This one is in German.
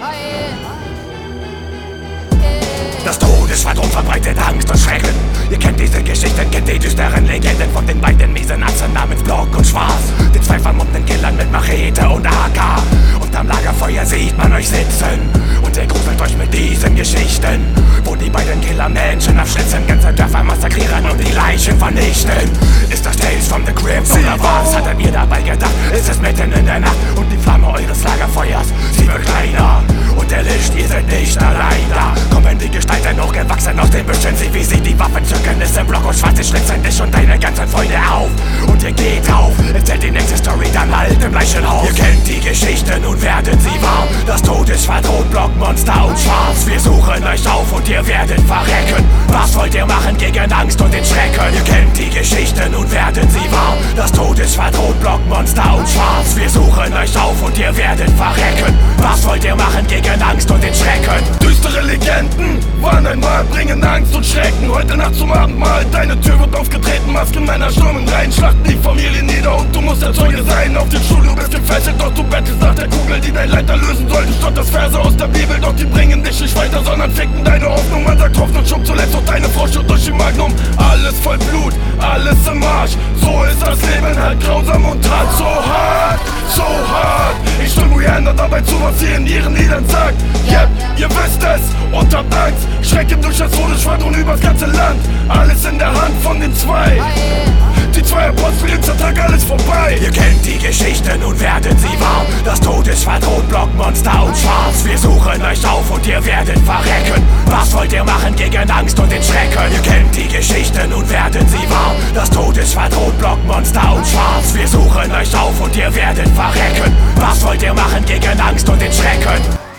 Das Todesschwadron verbreitet Angst und Schrecken. Ihr kennt diese Geschichten, kennt die düsteren Legenden von den beiden miesen Atzen namens Block und Schwarz, den zwei vermummten Killern mit Machete und AK. Und am Lagerfeuer sieht man euch sitzen und ihr gruselt euch mit diesen Geschichten, wo die beiden Killer Menschen aufschlitzen, ganze Dörfer massakrieren und die Leichen vernichten. Ist das Tales from the Crypt oder was hattet ihr dabei gedacht? Ist es mitten in der Nacht und die Flamme eures Lagerfeuers, sie wird kleiner und erlischt, ihr seid nicht allein da. Kommen die Gestalten hochgewachsen aus den Büschen, sie wie sie die Waffen zücken, ist im Block und Schwarz, sie schlitzen dich und deine ganzen Freunde auf. Und ihr geht auf, erzählt die nächste Story dann halt im Leichenhaus. Ihr kennt die Geschichte, nun werden sie wahr. Das Todesschwadron, Block, Monster und Schwarz. Wir suchen euch auf und ihr werdet verrecken. Was wollt ihr machen gegen Angst und den Schrecken? Ihr kennt die Geschichte, nun werden sie wahr. Das Todesschwadron, Block, Monster und Schwarz. Wir suchen euch auf und ihr werdet verrecken. Was wollt ihr machen gegen Angst und den Schrecken? Düstere Legenden waren einmal, bringen Angst und Schrecken. Heute Nacht zum Abendmahl, deine Tür wird aufgetreten. Maskenmänner stürmen rein, schlachten die Familie nieder und du musst der Zeuge sein. Auf den Stuhl, du bist gefesselt, doch du bettelst nach der Kugel, die dein Leiter lösen sollte. Statt das Verse aus der Bibel, doch die bringen dich nicht weiter, sondern ficken deine Hoffnung. Man sagt Hoffnung, schub zuletzt auch deine Frau schütt durch die Magnum. Alles voll Blut, alles im Arsch. So ist das Leben halt grausam und hart. So hart, so hart. Ich stimme Rihanna dabei zu, was sie in ihren Liedern sagt. Yep, ihr wisst es und habt Angst. Schrecken durch das Todesschwadron übers ganze Land. Alles in der Hand von den zwei. Die zwei Apostel, jetzt ist Tag alles vorbei. Ihr kennt die Geschichte, nun werden sie wahr. Das Todesschwadron, Block, Monster und Schwarz. Wir suchen euch auf und ihr werdet verrecken. Was wollt ihr machen gegen Angst und den Schrecken? Ihr kennt die Geschichte, nun werden sie wahr. Das Todesschwadron, Block, Monster und Schwarz. Wir suchen euch auf und ihr werdet verrecken. Was wollt ihr machen gegen Angst und den Schrecken?